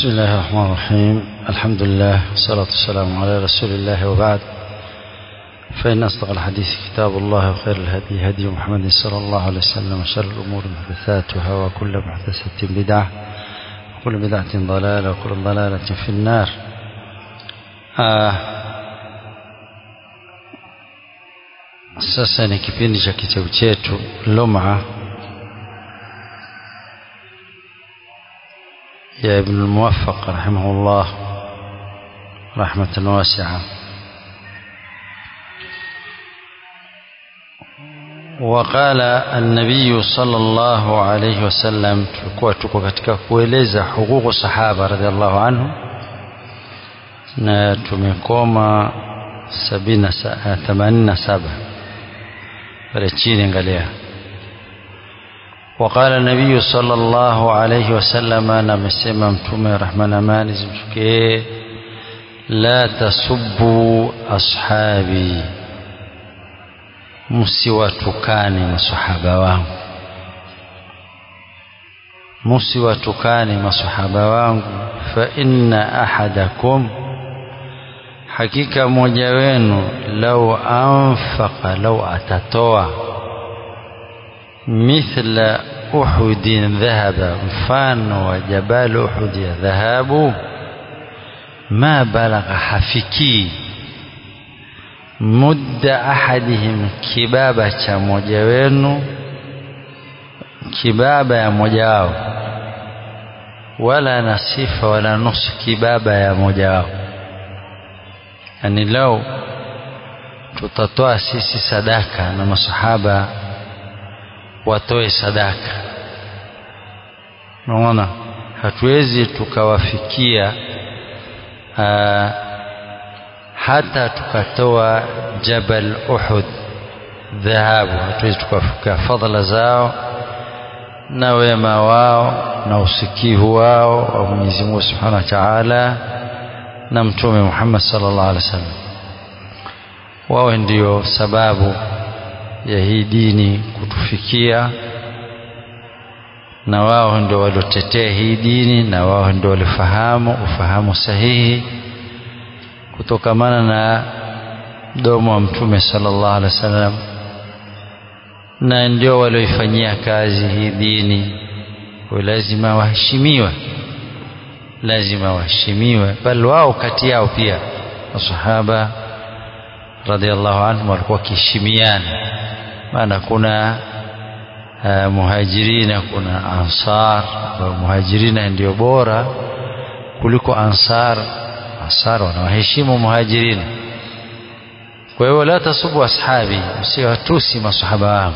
بسم الله الرحمن الرحيم. الحمد لله والصلاة والسلام على رسول الله وبعد، فإن أصدق الحديث كتاب الله وخير الهدي هدي محمد صلى الله عليه وسلم وشر الأمور محدثاتها وكل محدثة بدعة وكل بدعة ضلالة وكل ضلالة في النار. Sasa ni kipindi cha kitabu chetu Lum'a يا ابن الموفق رحمه الله رحمة واسعة. وقال النبي صلى الله عليه وسلم tuko katika kueleza hukuku sahaba radhiallahu anhu, na tumekoma 87 pale chini. Angalia, وقال النبي صلى الله عليه وسلم نمسما متومه رحمن اماني زمشكي لا تسبوا اصحابي msiwatukane masahaba wangu, msiwatukane masahaba wangu. Fa inna ahadakum, hakika mmoja wenu, lau anfaqa, lau atatoa mithla uhudin dhahaba, mfano wa jabal uhud ya dhahabu, ma balagha, hafiki mudda ahadihim, kibaba cha mmoja wenu, kibaba ya mmoja wao, wala nasifa wala nusu kibaba ya mmoja wao. Yani lau tutatoa sisi sadaka na masahaba watoe sadaka, unaona, hatuwezi tukawafikia hata tukatoa jabal uhud dhahabu, hatuwezi tukafikia fadhila zao na wema wao na usikivu wao wa Mwenyezi Mungu Subhanahu wa Ta'ala na Mtume Muhammad sallallahu alaihi wasallam. Wao ndio sababu ya hii dini kutufikia, na wao ndio waliotetea hii dini, na wao ndio walifahamu ufahamu sahihi kutokamana na mdomo wa Mtume sallallahu alaihi wasallam, na ndio walioifanyia kazi hii dini. Lazima waheshimiwe, lazima waheshimiwe. Bali wao kati yao pia masahaba radhiallahu anhum walikuwa kiheshimiana, maana kuna muhajirina, kuna ansar. Muhajirina ndio bora kuliko ansar. Ansar wanawaheshimu muhajirina. Kwa hiyo la tasubu ashabi, msiwatusi masahaba wangu.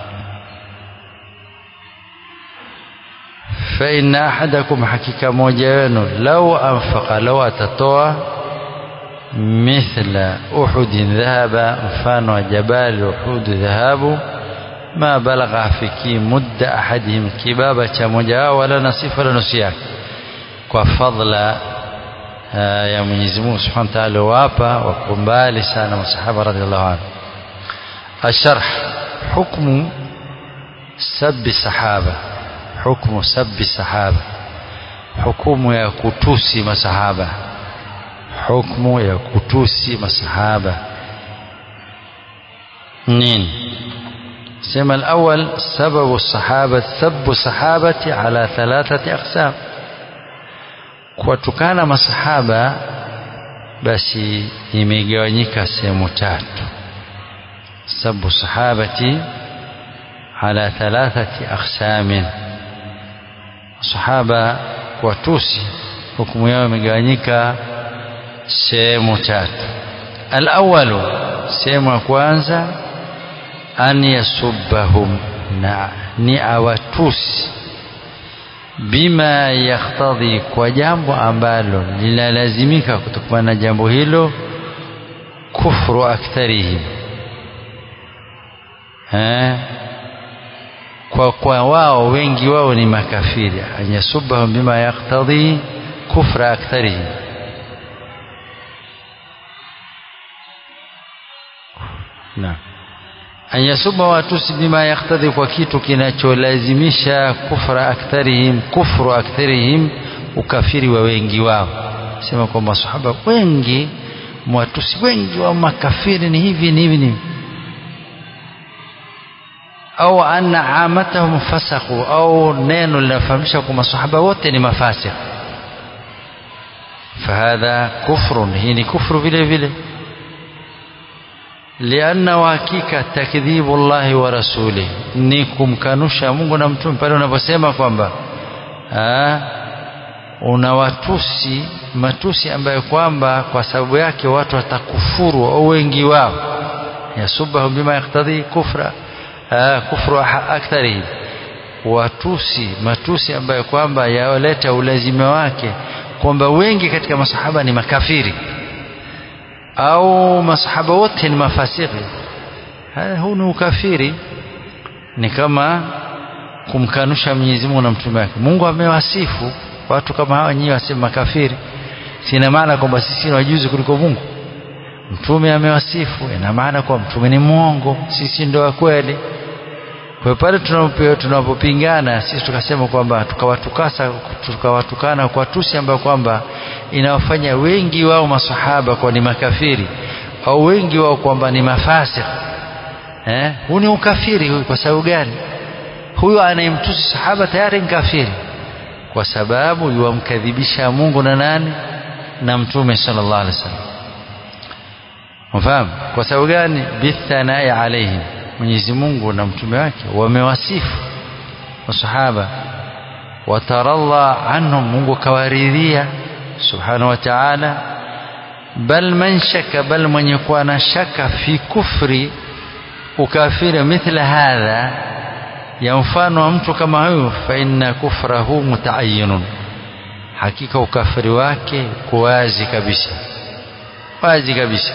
Fa inna ahadakum, hakika mmoja wenu, lau anfaqa, lau atatoa mithla uhudin dhahaba, mfano wa jabal uhud dhahabu, ma balagha afiki mudda ahadihim, kibaba cha mmoja wao, wala nasifa wala nusu yake, kwa fadla ya Mwenyezi Mungu Subhanahu wa Ta'ala wapa wakumbali sana masahaba radhiallahu anhu. Asharh, hukmu sabbi sahaba, hukmu sabbi sahaba, hukumu ya kutusi masahaba, hukumu ya kutusi masahaba nini? Sema al-awwal, sababu sahaba, thabbu sahabati ala 3 aqsam. Kuwatukana masahaba basi imegawanyika sehemu 3. Sababu sahabati ala 3 aqsamin, sahaba kuwatusi hukumu yao imegawanyika sehemu 3. Al-awwalu, sehemu ya kwanza, an yasubbahum, na ni awatusi, bima yaktadhi, kwa jambo ambalo linalazimika kutokana na jambo hilo, kufru aktharihim, kwa wao wengi wao ni makafiri. An yasubbahum bima yaktadhi kufra aktharihim, na an yasuba watusi bima yaktadhi, kwa kitu kinacholazimisha kufru aktharihim, ukafiri wa wengi wao. Sema kwamba masahaba wengi mwatusi wengi wa makafiri ni hivi au anna amatahum fasaqu, au neno linafahamisha kwa masahaba wote ni mafasik. Fahadha kufrun, hii ni kufru vile vile. Lianna hakika takdhibu Allah wa rasuli, ni kumkanusha Mungu na mtume. Pale unaposema kwamba unawatusi matusi ambayo kwamba kwa sababu yake watu watakufuru au wengi wao, yasubahu bima yaktadhi kufru akthari, matusi ambayo kwamba yaleta ulazima wake kwamba wengi katika masahaba ni makafiri au masahaba wote ni mafasiki. Huu ni ukafiri, ni kama kumkanusha Mwenyezi Mungu na mtume wake. Mungu amewasifu watu kama hawa, nyinyi wasema makafiri, sina maana kwamba sisi ni wajuzi kuliko Mungu. Mtume amewasifu, ina maana kwa mtume ni muongo, sisi ndio wa kweli. Kwa pale tunapopingana sisi tukasema kwamba tukawatukana kwa tusi ambayo kwamba inawafanya wengi wao masahaba kwa ni makafiri au wengi wao kwamba ni mafasik, huu ni ukafiri. Huyu kwa sababu gani? Huyu anayemtusi sahaba tayari ni kafiri, kwa sababu yuamkadhibisha Mungu na nani? Na mtume sallallahu alaihi wasallam. Mfahamu kwa sababu gani? Bithanai alaihim, Mwenyezi Mungu na mtume wake wamewasifu masahaba, wataralla anhum, Mungu kawaridhia subhanahu wa ta'ala. Bal man shaka, bal mwenye kuwa na shaka fi kufri, ukafiri mithla hadha, ya mfano wa mtu kama huyu, fa inna kufrahu mutaayyinun, hakika ukafiri wake kuwazi kabisa, wazi kabisa.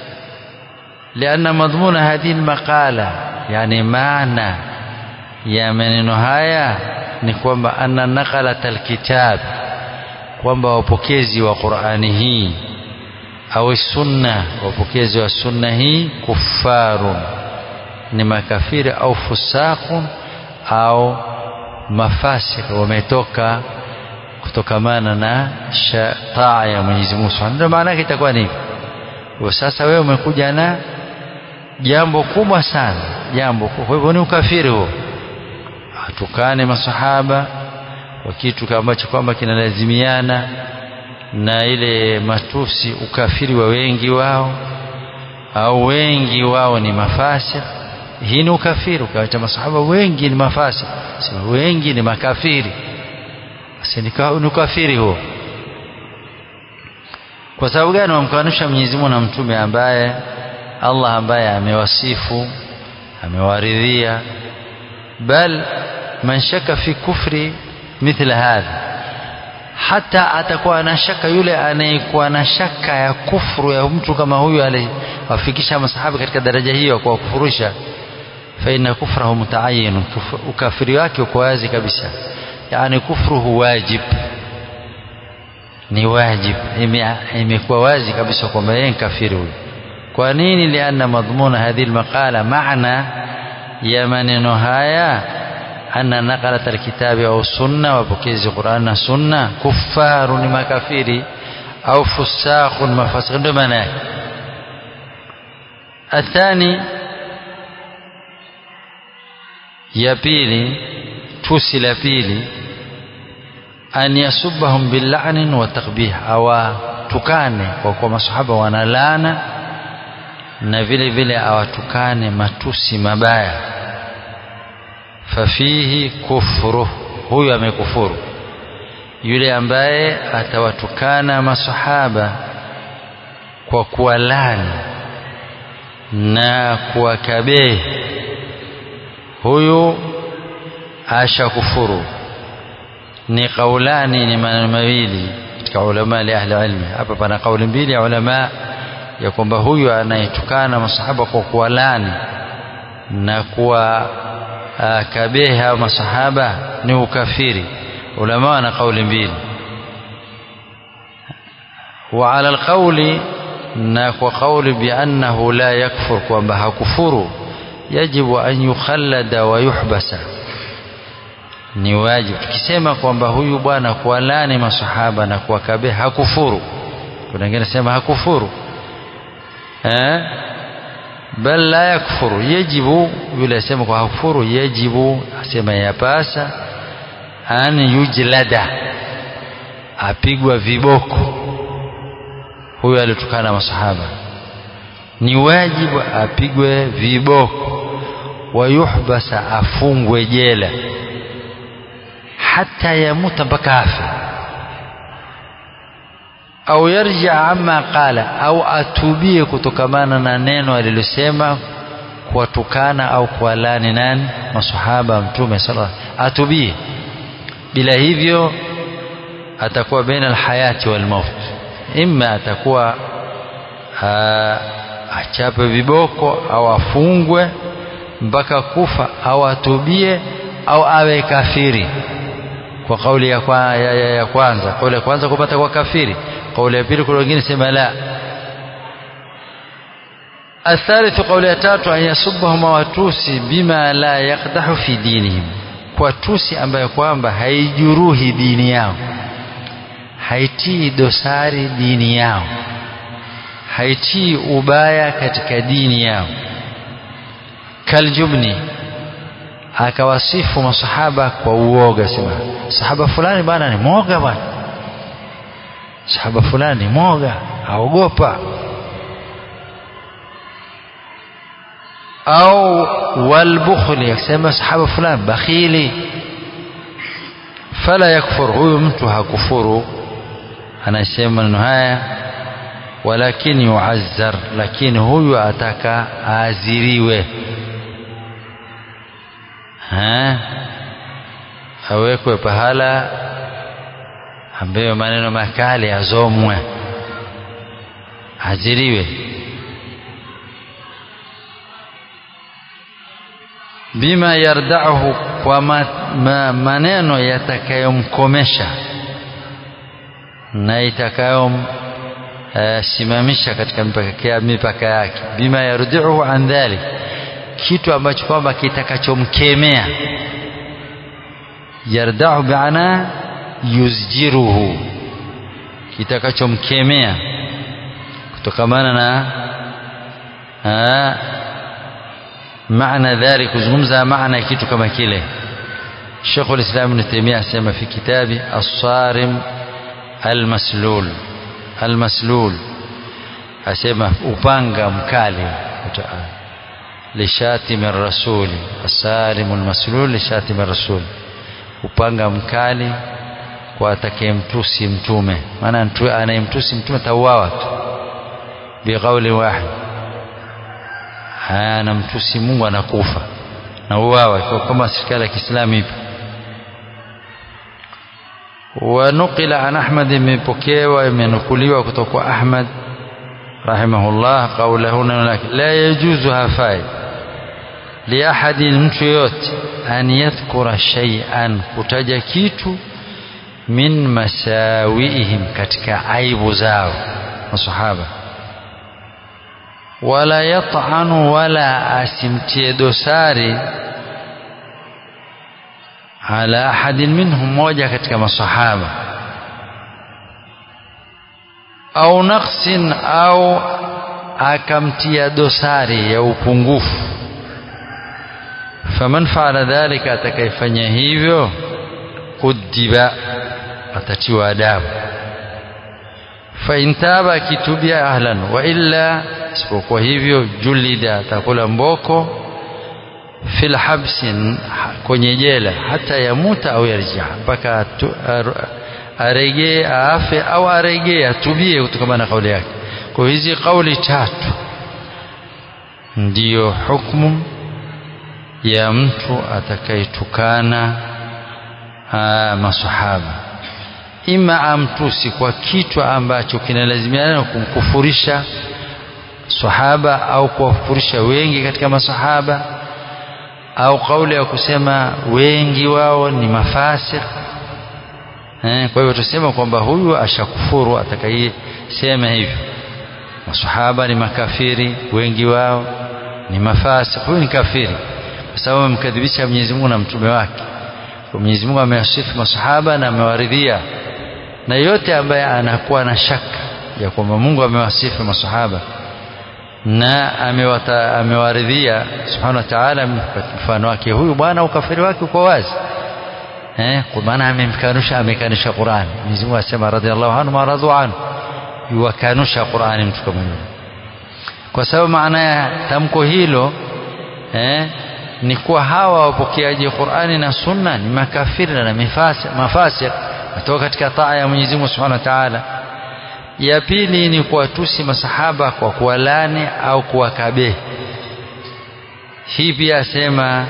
لأن مضمون هذه المقالة, يعني معنى ya maneno haya ni kwamba anna naqalat alkitab, kwamba wapokezi wa Qur'ani hii au sunna, wapokezi wa sunna hii, kufarun, ni makafiri, au fusaqun, au mafasik, wametoka kutokamana na taa ya Mwenyezi Mungu Subhanahu. Ndio maana itakuwa ni hivyo. Sasa wewe umekuja na jambo kubwa sana, jambo kubwa. Kwa hivyo ni ukafiri huo, atukane masahaba kwa kitu ambacho kwamba kinalazimiana na ile matusi, ukafiri wa wengi wao au wengi wao ni mafasik. Hii ni ukafiri, ukawacha masahaba wengi ni mafasik, sema wengi ni makafiri, basi ni ukafiri huo. Kwa sababu gani? Wamkanusha Mwenyezi Mungu na mtume ambaye Allah ambaye amewasifu, amewaridhia. Bal man shaka fi kufri mithla hadha, hata atakuwa na shaka yule anayekuwa na shaka ya kufuru ya mtu kama huyu aliwafikisha masahaba katika daraja hiyo kwa kufurusha, fa inna kufrahu mutaayyin, ukafiri wake uko wazi kabisa. Yani kufruhu wajib, ni wajib, imekuwa wazi kabisa kwamba yeye ni kafiri huyu. Kwa nini? Lianna madhmuna hadhihi almaqala, maana ya maneno haya, anna naqalat alkitabi au sunna, wapokezi Qur'an na sunna, kufaru ni makafiri, au fusaqun mafasiq, ndio maana yake. Athani, ya pili, tusi la pili, an yasubahum billa'nin wa taqbih, awatukane kwa masahaba wanalana, na vile vile awatukane matusi mabaya. Fafihi kufru, huyu amekufuru. Yule ambaye atawatukana masahaba kwa kuwalani na kuwakabehi, huyu asha kufuru. Ni kaulani, ni maneno mawili katika ulama li ahli ilmi. Hapa pana kauli mbili ya ulama ya kwamba huyu anayetukana masahaba kwa kuwalani na kuwa kabeha masahaba ni ukafiri. Ulama wana kauli mbili. Wa ala alqawli, na kwa kauli bi annahu la yakfur, kwamba hakufuru, yajibu an yukhallada wa yuhbasa, ni wajibu. Tukisema kwamba huyu bwana kuwalani masahaba na kuwakabia hakufuru, kuna wengine sema hakufuru, bal la yakfuru, yajibu, yule asema kwa hakufuru yajibu, asema yapasa an yujlada, apigwa viboko huyu alitukana masahaba, ni wajibu apigwe viboko, wayuhbasa, afungwe jela hata yamuta mpaka afe, au yarja amma qala, au atubie kutokamana na neno alilosema kuwatukana au kuwalani nani masahaba mtume sallallahu alaihi wasallam, atubie. Bila hivyo atakuwa baina alhayati walmaut, imma atakuwa achape viboko au afungwe mpaka kufa, au atubie, au awe kafiri. Kwa kauli ya kwanza, kauli ya kwanza kupata kwa kafiri, kauli ya pili kuna wengine sema la. الثالث قول ya tatu, an yasubbahum, watusi bima la yaqdahu fi dinihim, kwa tusi ambayo kwamba haijuruhi dini yao, haitii dosari dini yao, haitii ubaya katika dini yao. Kaljubni, akawasifu masahaba kwa uoga, sema sahaba fulani bwana ni mwoga bwana, sahaba fulani ni mwoga, aogopa. Au walbukhli, akisema sahaba fulani bakhili, fala yakfur, huyu mtu hakufuru, anasema maneno haya, walakin yuazzar, lakini huyu ataka aaziriwe, awekwe pahala ambayo maneno makali azomwe, aziriwe. Bima yarda'uhu, kwa maneno yatakayomkomesha na itakayomsimamisha katika mipaka yake. Bima yardi'uhu an dhalik, kitu ambacho kwamba kitakachomkemea. Yarda'u bi'ana yuzjiruhu, kitakachomkemea kutokamana na maana dhalik, kuzungumza maana kitu kama kile. Sheikh al-Islam Ibn Taymiyyah asema fi kitabi as-Sarim al-Maslul, al-Maslul, asema upanga mkali lishatim ar-rasul, as-Sarim al-Maslul lishatim ar-rasul, upanga mkali kwa atakayemtusi mtume. Maana anayemtusi mtume tauawa tu biqauli wahid, anamtusi Mungu anakufa na uawa, kama serikali ya Kiislamu ipo. Wanukila an Ahmad, imepokewa imenukuliwa kutoka kwa Ahmad rahimahullah, qawluhu la yajuzu, hafai li ahadin, mtu yote, an yadhkura shay'an, kutaja kitu, min masawiihim, katika aibu zao masahaba, wala yat'anu, wala asimtie dosari, ala ahadin minhum, moja katika masahaba, au naqsin, au akamtia dosari ya upungufu. Faman fa'ala dhalika, atakayefanya hivyo, udiba, atatiwa adabu. Fa intaba, kitubia, ahlan, wa illa, isipokuwa hivyo, julida, atakula mboko, fil habsin, kwenye jela, hata yamuta au yarjia, mpaka aregee, aafe, au aregee, atubie kutokana na kauli yake. Kwa hizi kauli tatu ndiyo hukumu ya mtu atakayetukana masahaba. Ima amtusi kwa kitu ambacho kinalazimiana kumkufurisha sahaba, au kuwafurisha wengi katika masahaba, au kauli ya kusema wengi wao ni mafasik. Kwa hivyo tusema kwamba huyu ashakufuru atakayesema hivyo, masahaba ni makafiri, wengi wao ni mafasik, huyu ni kafiri, kwa sababu amemkadhibisha Mwenyezi Mungu na mtume wake. Mwenyezi Mungu amewasifu masahaba na amewaridhia, na yote ambaye anakuwa na shaka ya kwamba Mungu amewasifu masahaba na amewaridhia subhanahu wa ta'ala mfano wake, huyu bwana ukafiri wake uko wazi, kwa maana amekanusha Qur'an. Mwenyezi Mungu asema radhiallahu anhu wa radu anhu, yukanusha Qur'an mtu kama yule. Kwa sababu maana ya tamko hilo ni kuwa hawa wapokeaji Qur'ani na Sunna ni makafiri na mafasik, kutoka katika taa ya Mwenyezi Mungu Subhanahu wa Ta'ala. Ya pili ni kuwatusi masahaba kwa kuwalani au kuwakabe. Hii pia asema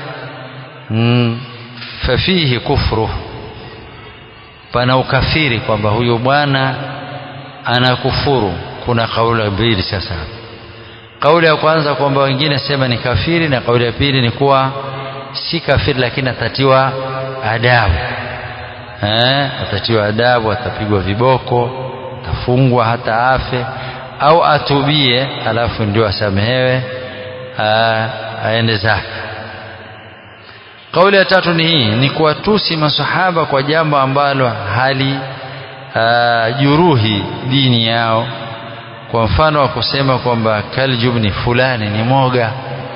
fafihi kufru, pana ukafiri kwamba huyu bwana anakufuru. Kuna kauli mbili sasa. Kauli ya kwanza kwamba wengine sema ni kafiri, na kauli ya pili ni kuwa si kafiri lakini atatiwa adabu. Atatiwa adabu, atapigwa viboko, atafungwa hata afe, au atubie alafu ndio asamehewe aende zake. Kauli ya tatu ni hii, ni kuwatusi masahaba kwa jambo ambalo hali juruhi dini yao. Kwa mfano wa kusema kwamba kaljubni fulani ni moga,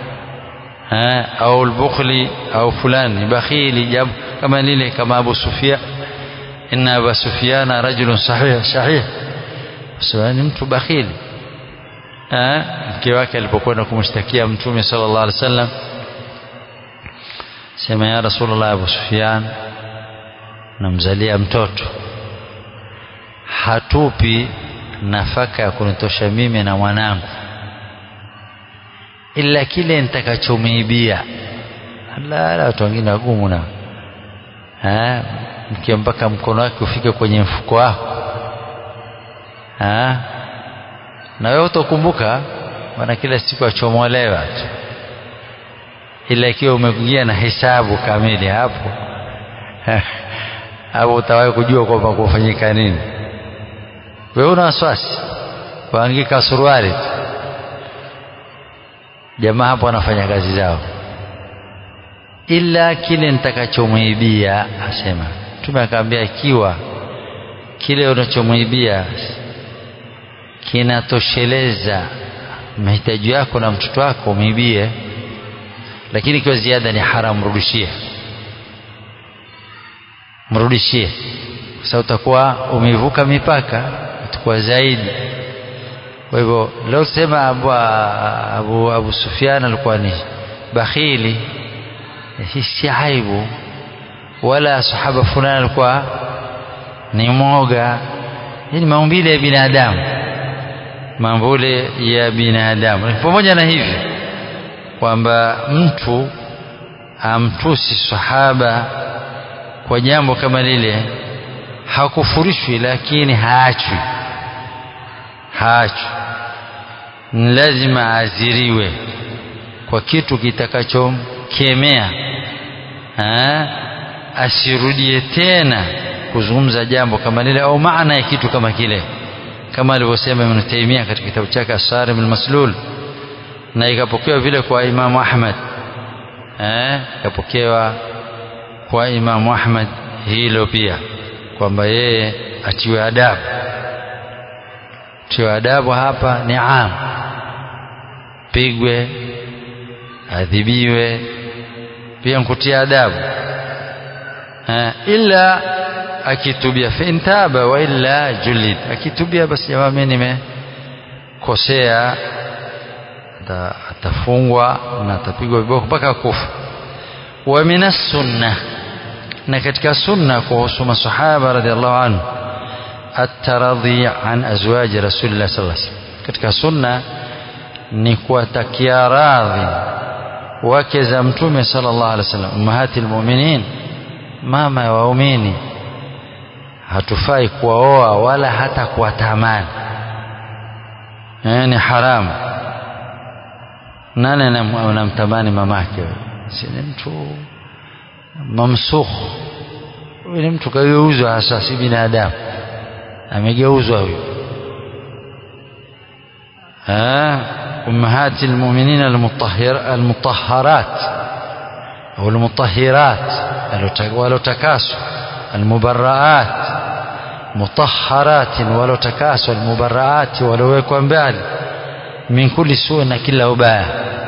au albukhli au fulani ni bakhili, jambo kama lile, kama Abu Sufyan, inna Abu Sufyan rajulun shahih, sawa, ni mtu bakhili. Mke wake alipokwenda kumshtakia Mtume sallallahu alaihi wasallam, sema ya Rasulullah, Abu Sufyan namzalia mtoto, hatupi nafaka ya kunitosha mimi na mwanangu ila kile nitakachomuibia. La, watu wengine wagumu na mkia mpaka mkono wake ufike kwenye mfuko wako, na wewe utakumbuka bwana kila siku achomolewa tu, ila ikiwa umekuja na hesabu kamili hapo hapo utawahi kujua kwamba kufanyika nini. Wewe una wasiwasi waangika suruali, jamaa hapo wanafanya kazi zao, ila kile nitakachomuibia. Asema Mtume akamwambia, ikiwa kile unachomuibia kinatosheleza mahitaji yako na mtoto wako muibie, lakini ikiwa ziada ni haram, mrudishie, kwa sababu utakuwa umevuka mipaka, utakuwa zaidi. Kwa hivyo leo sema Abu Sufyan alikuwa ni bakhili, hii si aibu, wala sahaba fulani alikuwa ni moga. Hii ni maumbile ya binadamu, maumbile ya binadamu. Pamoja na hivi kwamba mtu amtusi sahaba kwa jambo kama lile hakufurishwi, lakini haachwi, ni lazima aziriwe kwa kitu kitakachomkemea, asirudie tena kuzungumza jambo kama lile au maana ya kitu kama kile, kama alivyosema Ibn Taymiyyah katika kitabu chake As-Sarim al-Maslul, na ikapokewa vile kwa Imamu Ahmad, ikapokewa kwa Imamu Ahmad hilo pia, kwamba yeye atiwe adabu. Tiwe adabu hapa ni am, pigwe, adhibiwe, pia nkutia adabu, ila akitubia fa intaba wa illa julid. Akitubia basi, jamaa mimi nimekosea, atafungwa na atapigwa viboko mpaka kufa. Wa minas sunnah, na katika sunna kuhusu masahaba radhiallahu anhu, at-taradhi an azwaji rasulillah sallallahu alaihi wasallam. Katika sunna ni kuwatakia radhi wake za Mtume sallallahu alaihi wasallam, ummahatil mu'minin, mama ya waumini. Hatufai kuwaoa wala hata kuwatamani, ni haramu. Nani anamtamani mamake? Si ni mtu mamsukh, ni mtu kageuzwa, hasa si binadamu, amegeuzwa huyo. أمهات المؤمنين المطهرات أو المطهرات walotakaswa, almubarraat mutahharat, walotakaswa, almubarraat walowekwa mbali, min kulli suu, na kila ubaya.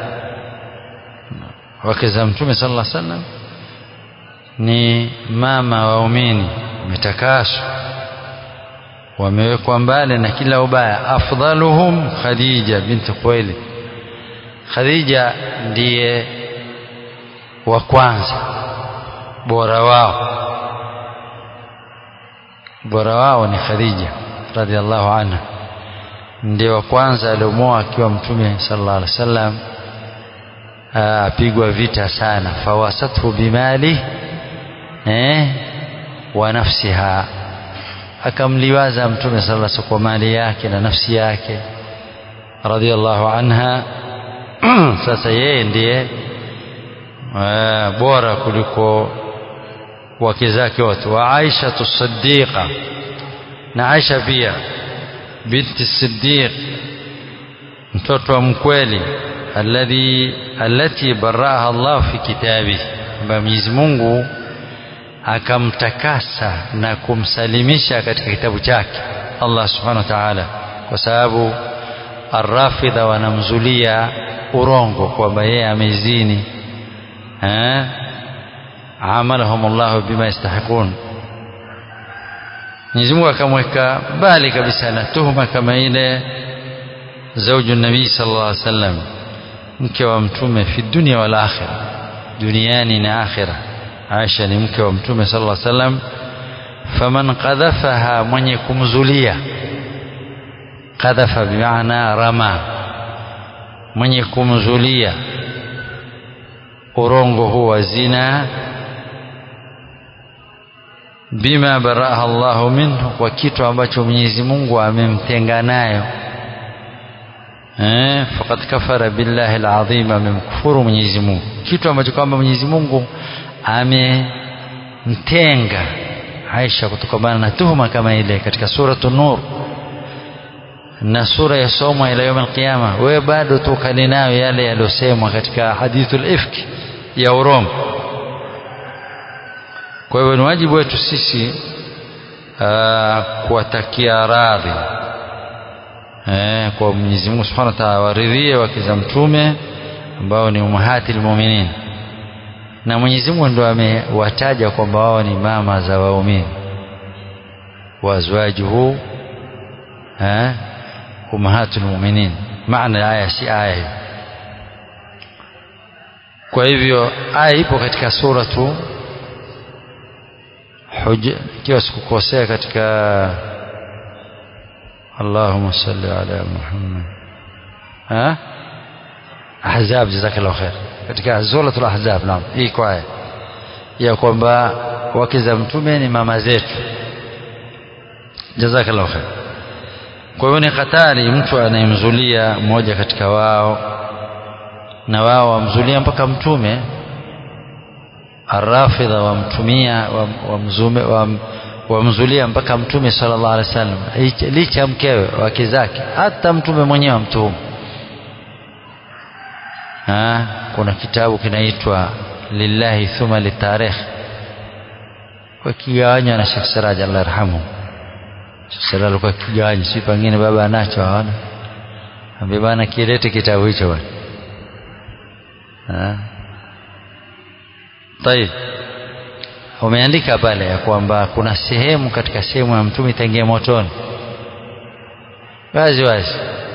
Wake za Mtume sallallahu alaihi wasallam ni mama waumini, wametakaswa, wamewekwa mbali na kila ubaya. Afdaluhum Khadija binti Khuwailid. Khadija ndiye wa kwanza, bora wao ni Khadija radhiallahu anha, ndiye wa kwanza aliomoa akiwa Mtume sallallahu alaihi wasallam apigwa vita sana. Fawasathu bimali wa nafsiha, akamliwaza Mtume sallallahu alaihi wasallam kwa mali yake na nafsi yake radhiallahu anha. Sasa yeye ndiye bora kuliko wake zake wote. Wa Aisha as-Siddiqa, na Aisha pia binti Siddiq, mtoto wa mkweli, allati barraha Allah fi kitabi, ambaye Mwenyezi Mungu akamtakasa na kumsalimisha katika kitabu chake Allah subhanahu wa ta'ala, kwa sababu Ar-Rafidha wanamzulia urongo kwamba yeye amezini. Amalahum Allah bima yastahiqun. Mwenyezi Mungu akamweka mbali kabisa na tuhuma kama ile zauju nabii sallallahu alaihi wasallam, mke wa Mtume, fi dunya wal akhirah, duniani na akhirah. Aisha ni mke wa Mtume sallallahu alaihi wasallam. Faman qadhafaha, mwenye kumzulia, qadhafa bimaana rama, mwenye kumzulia urongo huwa zina, bima baraha Allahu minhu, kwa kitu ambacho Mwenyezi Mungu amemtenga nayo, faqad kafara billahi alazim, amemkufuru Mwenyezi Mungu, kitu ambacho kwamba Mwenyezi Mungu amemtenga Aisha kutokana na tuhuma kama ile katika suratul Nur na sura ya soma ila يوم القيامه. Wewe bado tukali nayo yale yalosemwa katika hadithul ifk ya urongo. Kwa hivyo ni wajibu wetu sisi kuwatakia radhi kwa Mwenyezi Mungu Subhanahu wa Ta'ala, waridhie wake za Mtume ambao ni ummahatil mu'minin, na Mwenyezi Mungu ndio amewataja kwamba wao ni mama za waumini, wazwajuhu ummahatul mu'minin. Maana ya aya si aya hiyo. Kwa hivyo aya ipo katika suratu kiwa sikukosea katika Allahumma salli ala Muhammad Ahzab, jazakallahu khair, katika suratul Ahzab. Naam, hii kwa aya ya kwamba wake za Mtume ni mama zetu, jazakallahu khair. Kwa hiyo ni hatari mtu anayemzulia mmoja katika wao na wao wamzulia mpaka Mtume. Ar-Rafidha wamzulia mpaka Mtume sallallahu alaihi wasallam, licha mkewe, wake zake, hata Mtume mwenyewe mtume. Kuna kitabu kinaitwa Lillahi Thumma Litarikh, kwa kigawanywa na Sheikh Siraj Allah yarhamu. Sheikh Siraj kwa kigawanywa, si pengine baba anacho, hawana ambaye bana kilete kitabu hicho bwana. Tayeb, umeandika pale ya kwamba kuna sehemu katika sehemu ya Mtume itaingia motoni wazi wazi.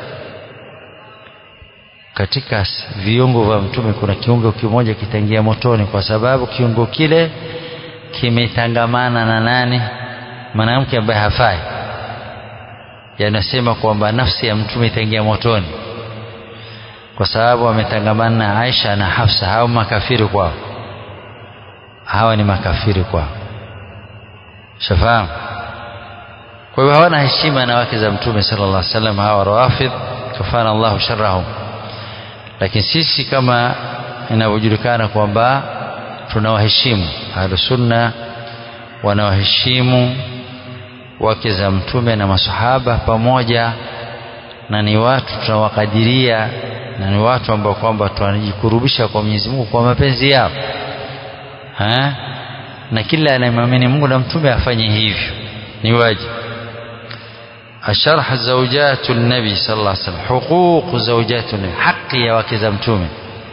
Katika viungo vya Mtume kuna kiungo kimoja kitaingia motoni, kwa sababu kiungo kile kimetangamana na nani? Mwanamke ambaye hafai. Yanasema kwamba nafsi ya Mtume itaingia motoni kwa sababu ametangamana na Aisha na Hafsa. Hao makafiri kwao, hawa ni makafiri kwao, shafahamu. Kwa hivyo hawana heshima na wake za Mtume sallallahu alaihi wasallam, hawa Rawafidh, kafana Allahu sharrahum. Lakini sisi kama inavyojulikana kwamba tunawaheshimu, Ahlus Sunna wanawaheshimu wake za Mtume na masahaba pamoja, na ni watu tunawakadiria, na ni watu ambao kwamba tunajikurubisha kwa Mwenyezi Mungu kwa mapenzi yao. na kila anayemwamini Mungu na mtume afanye hivyo, ni wajibu. Asharh zawjatu nabi sallallahu alaihi wasallam, huquq zawjatu nabi, haki ya wake za mtume.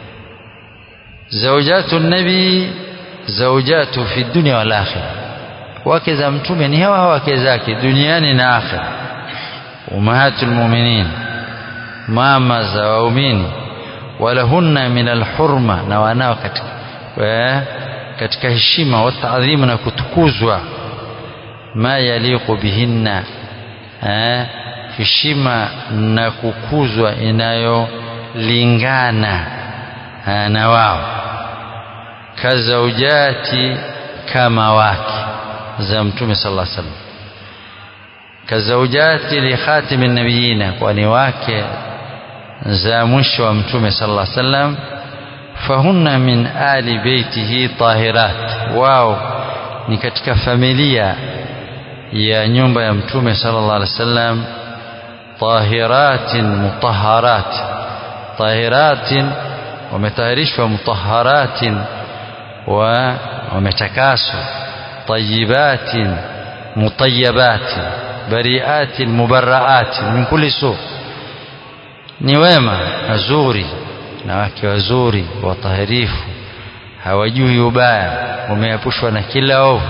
Zawjatu nabi zawjatu fi dunya wal akhirah, wake za mtume ni hawa wake zake duniani na akhira. Ummahatul mu'minin, mama za waumini. Walahunna min alhurma, na wanao katika heshima wa taadhima na kutukuzwa. Ma yaliqu bihinna, heshima na kukuzwa inayolingana na wao. Kazaujati, kama wake za mtume sallallahu alaihi wasallam. Kazaujati li khatimin nabiyina, kwani wake za mwisho wa mtume sallallahu alaihi wasallam. Fahunna min ali baitihi tahirat, wao ni katika familia ya nyumba ya mtume sallallahu alaihi wasallam. Tahiratin mutahharat, tahiratin wametahirishwa, mutahharatin wa wametakaswa, tayyibatin mutayyibatin, bariatin mubarraatin min kulli su, ni wema wazuri na wake wazuri watahirifu, hawajui ubaya, wameepushwa na kila ovu.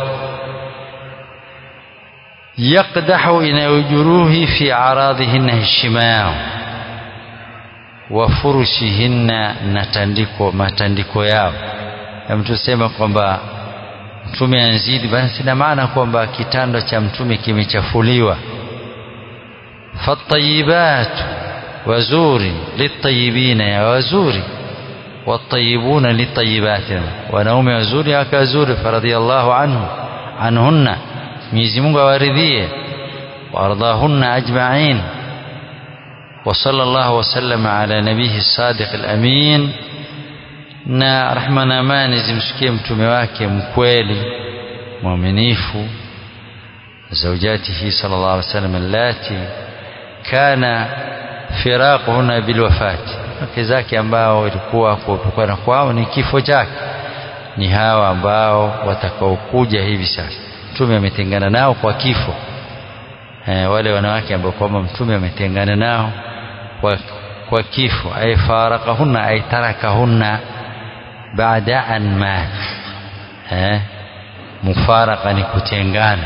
Yaqdahu, inayojuruhi fi aradhihinna, heshima yao. Wa furushihinna, na matandiko yao. Mtu sema kwamba mtume anzidi, basi ina maana kwamba kitanda cha mtume kimechafuliwa. Fatayibatu, wazuri, litayibina, ya wazuri, watayibuna litayibatina, wanaume wazuri wake wazuri. Faradhiyallahu anhunna, Mwenyezi Mungu awaridhie. Waardahunna ajma'in. Wa sallallahu wasallama ala nabihi sadiq al-amin, na rahma na amani zimshikie mtume wake mkweli mwaminifu. Zawjatihi sallallahu alaihi wasallam allati kana firaquhunna bilwafati, wake zake ambao ilikuwa kuepukana kwao ni kifo chake, ni hawa ambao watakaokuja hivi sasa. Mtume ametengana nao kwa kifo. Wale wanawake ambao kwamba mtume ametengana nao kwa kifo. Ay faraqahunna, ay tarakahunna baada an mat. Mufaraqa ni kutengana.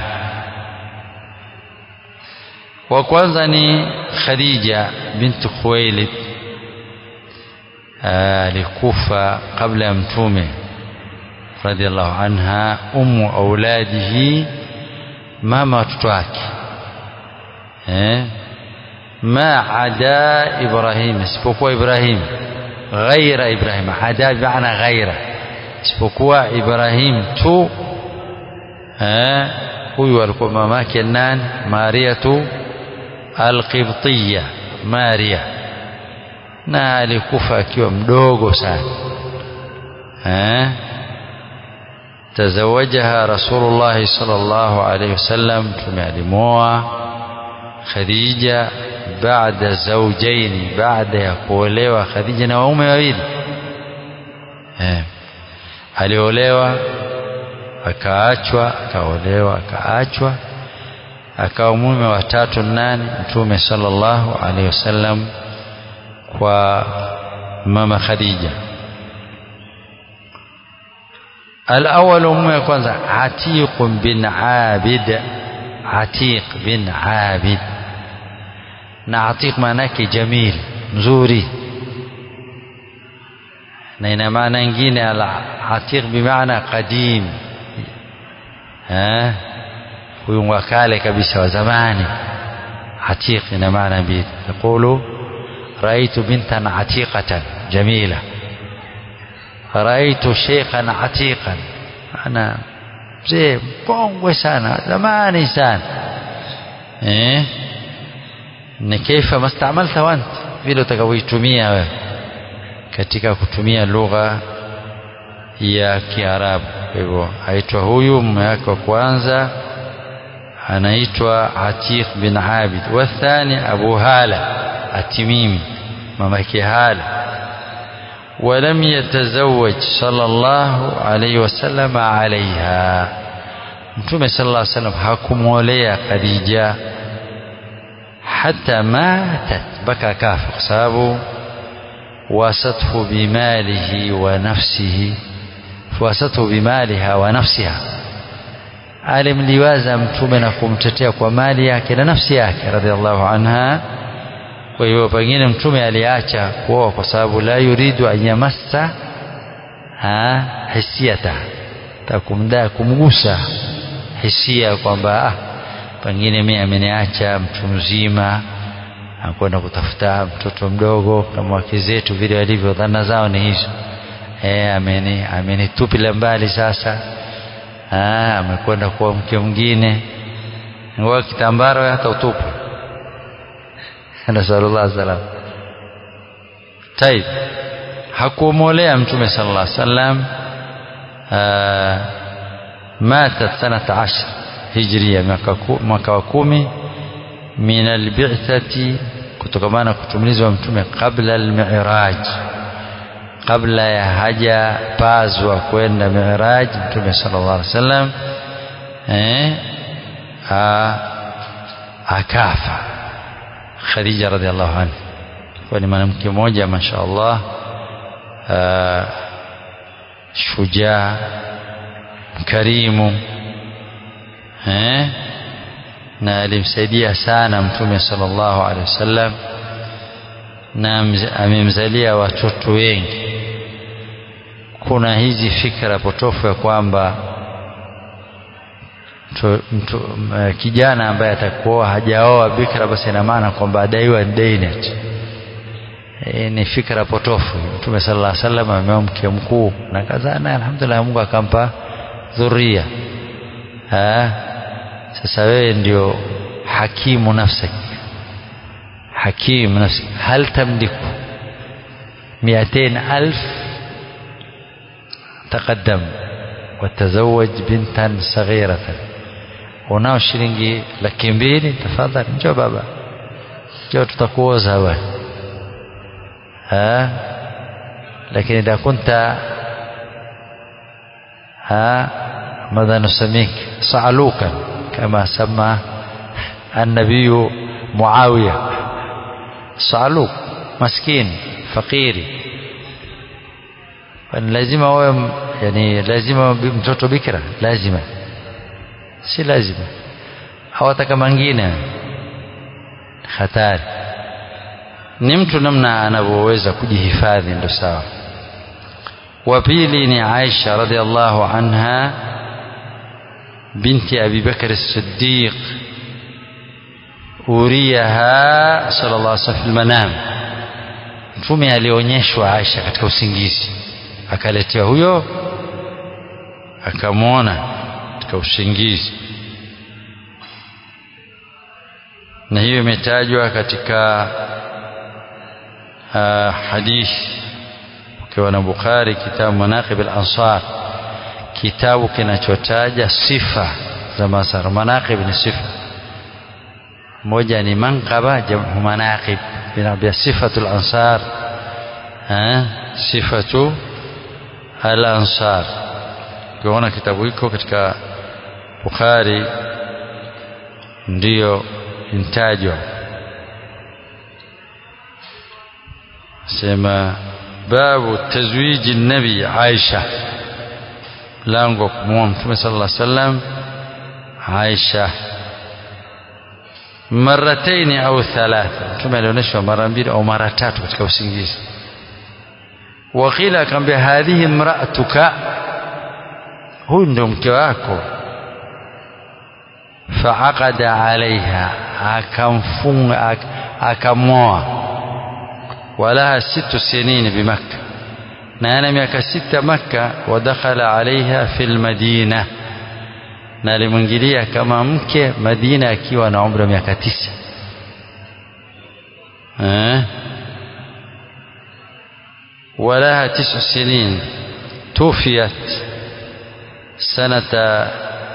Wa kwanza ni Khadija bintu Khuwailid, alikufa kabla ya mtume radhiallahu anha, ummu auladihi, mama watoto wake. Ma ada Ibrahim, isipokuwa Ibrahim. Ghaira Ibrahim, ada bi'ana ghaira, isipokuwa Ibrahim tu. Huyu alikuwa mamake nani? Mariyatu al-Qibtiyya, Maria, na alikufa akiwa mdogo sana. Tazawajaha Rasulullah sallallahu alayhi wasallam, tumealimoa Khadija baada zawjaini, baada ya kuolewa Khadija na waume wawili. Aliolewa akaachwa, akaolewa akaachwa, akawa mume wa tatu. Nani? Mtume sallallahu alayhi wasallam kwa mama Khadija. Al-awwal, mume wa kwanza, Atiq bin Abid. Atiq bin Abid, na Atiq maana yake jamil, mzuri, na ina maana nyingine. Al-Atiq bi maana qadim, huyu wa kale kabisa wa zamani. Atiq ina maana mbili. Yaqulu raitu bintan atiqatan jamila, raitu shaykhan atiqan, ana mzee mkongwe sana, zamani sana. Ni kaifa mastamalta want, vile utakavyoitumia wewe katika kutumia lugha ya Kiarabu. Kwa hivyo aitwa huyu mume wake wa kwanza anaitwa Atiq bin Abid. Wa thani Abu Hala Atimimi, mamake Hala. ولم يتزوج صلى الله عليه وسلم عليها Mtume صلى الله عليه وسلم hakumwolea Khadija hata matat baka kafa kwa sababu wasathu bimalihi wa nafsihi wasathu bimaliha wa nafsiha alimliwaza Mtume na kumtetea kwa mali yake na nafsi yake radhiallahu anha. Kwa hiyo pengine Mtume aliacha kuoa kwa sababu la yuridu an yamassa hisiata takumdaa kumgusa hisia kwamba pengine mimi ameniacha mtu mzima akwenda kutafuta mtoto mdogo kama wake zetu vile walivyo, dhana zao ni hizo. Amenitupila mbali sasa, amekwenda kwa mke mwingine, ngoa kitambaro hata utupu. Nasallallahu salam. Taib hakumolea Mtume sallallahu alaihi wasallam matat sanata 10 hijria, mwaka wa 10 min albi'thati, kutokamana kutumilizwa Mtume kabla almi'raj, kabla ya haja pazwa kwenda mi'raj. Mtume sallallahu alaihi wasallam akafa Khadija radhiallahu anha. Kwa ni mwanamke mmoja mashaallah, shujaa, karimu, na alimsaidia sana Mtume sallallahu alaihi wasallam, na amemzalia watoto wengi. Kuna hizi fikra potofu ya kwamba kijana ambaye atakuwa hajaoa bikra basi ina maana kwamba adaiwa dainet. Ni fikra potofu. Mtume sallallahu alaihi wasallam ameoa mke mkuu na kazana, alhamdulillah Mungu akampa dhuria. Sasa wewe ndio hakimu nafsik, hakim nafsik. Hal tamliku 200,000 taqaddam watazawaj bintan saghiratan, unao shilingi 200,000, tafadhali njoo baba, njoo tutakuoza wewe. Lakini idha kunta ماذا نسميك صعلوكا كما سمى النبي معاوية، صعلوك مسكين فقيري. لازم هو يعني لازم mtoto bikra, lazima si lazima, hawataka mangine hatari. Ni mtu namna anavyoweza kujihifadhi ndio sawa. Wa pili ni Aisha radhiallahu anha binti Abi Bakr as-Siddiq, uriyaha sallallahu alaihi wasallam fil manam. Mtume alionyeshwa Aisha katika usingizi, akaletewa huyo, akamwona katika usingizi, na hiyo imetajwa katika hadithi kwa na Bukhari, kitabu Manaqib al-Ansar, kitabu kinachotaja sifa za masar. Manaqib ni sifa moja, ni manqaba jamu manaqib, binabia sifatul ansar, sifatu al-ansar. Kuona kitabu hiko katika Bukhari ndio intajwa. Sema babu tazwiji nabi Aisha, lango kumwoa Mtume sallallahu alaihi wasallam Aisha marataini au thalatha. Mtume alionyeshwa mara 2 au mara 3 katika usingizi. Wakila akamwambia hadhihi imraatuka, huyu ndio mke wako. Faaqada alaiha, akamfunga akamwoa. Walaha 6 sinin bimakka, na ana miaka 6 Makka. Wadakhala alaiha fil Madina, na alimwingilia kama mke Madina akiwa na umri wa miaka 9. Walaha 9 sinin, tufiyat sanata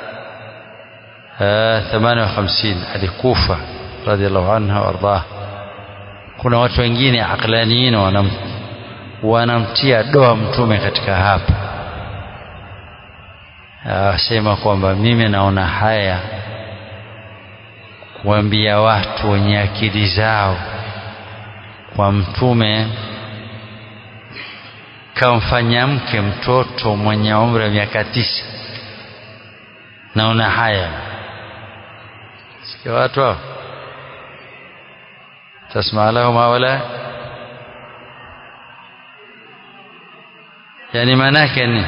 58, alikufa radhiallahu anha warḍaha. Kuna watu wengine aqlaniin wanamtia doa mtume katika hapa. Asema kwamba mimi naona haya kuambia watu wenye akili zao kwa mtume kamfanya mke mtoto mwenye umri wa miaka 9. Naona haya. Sikia watu hao. Tasma lahum wala, yani manake ni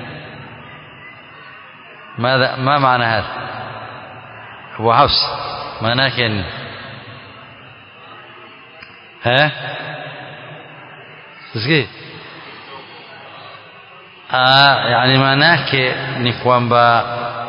ماذا ما معنى هذا أبو حفص؟ معناه يعني ها سكي yani manake ni kwamba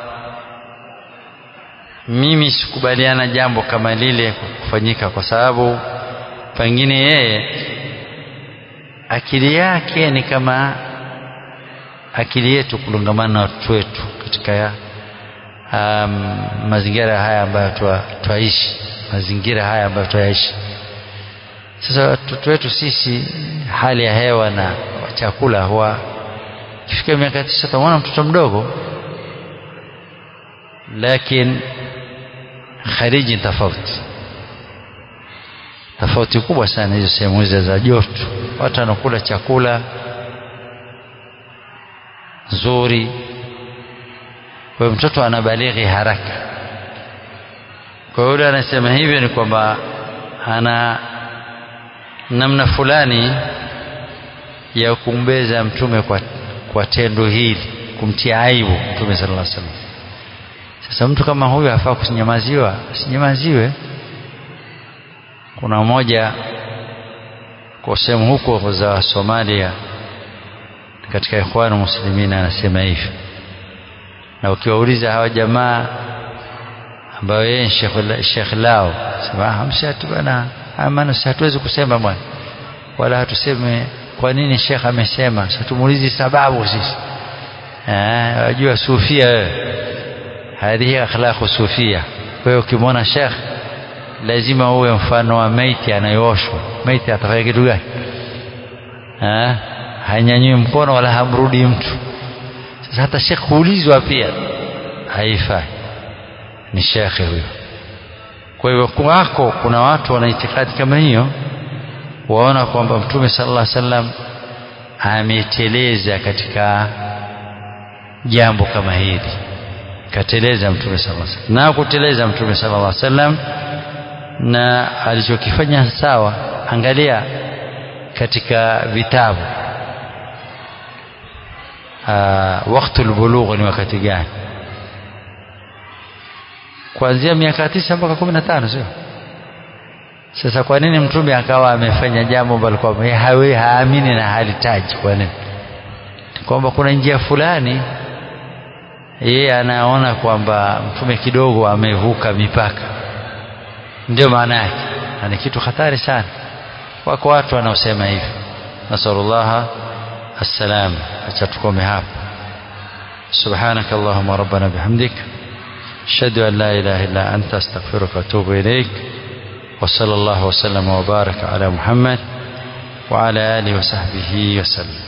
mimi sikubaliana jambo kama lile kufanyika, kwa sababu pengine yeye akili yake ni kama akili yetu kulungamana na watu wetu katika mazingira haya ambayo twaishi, mazingira haya ambayo twaishi sasa. Watoto wetu sisi, hali ya hewa na chakula huwa kifika miaka 9 tamwona mtoto mdogo, lakini khariji tofauti kubwa sana hizo sehemu hizo za joto. Watu wanakula chakula nzuri, kwa mtoto anabalighi haraka. Kwa hiyo anasema hivyo ni kwamba ana namna fulani ya kumbeza mtume kwa tendo hili, kumtia aibu mtume sallallahu alaihi wasallam. Sasa mtu kama huyu hafaa kusinyamaziwa, asinyamaziwe. Kuna mmoja kwa sehemu huko za Somalia katika Ikhwanu Muslimin anasema hivi, na ukiwauliza hawa jamaa ambao yeye Sheikh lao sema hamshatu bana, amana hatuwezi kusema bwana, wala hatuseme kwa nini Sheikh amesema, satumuulizi sababu sisi. Wajua sufia wewe, hadi akhlaqu sufia. Kwa hiyo ukimwona Sheikh lazima uwe mfano wa maiti anayooshwa. Maiti atafanya kitu gani? Hanyanyui mkono wala hamrudi mtu. Sasa hata Sheikh kuulizwa pia haifai, ni Sheikh huyo. Kwa hivyo kuna watu wana itikadi kama hiyo, waona kwamba Mtume sallallahu alaihi wasallam ameteleza katika jambo kama hili, kateleza Mtume sallallahu alaihi wasallam. Na kuteleza Mtume sallallahu alaihi wasallam na alichokifanya sawa. Angalia katika vitabu wakati bulugh ni wakati gani? Kuanzia miaka 9 mpaka 15, sio? Sasa kwa nini mtume akawa amefanya jambo ambalo kwa yeye haamini na halitaji? Kwa nini? Kwamba kuna njia fulani yeye anaona kwamba mtume kidogo amevuka mipaka, ndio maana yake. Ni kitu hatari sana. Wako watu wanaosema hivi. Nasallallahu السلام. acha tukome hapa. Subhanaka Allahumma rabbana bihamdik, ashhadu an la ilaha illa anta, astaghfiruka wa atubu ilaik. Wa sallallahu wa sallama wa baraka ala Muhammad wa ala alihi wa sahbihi wa sallam.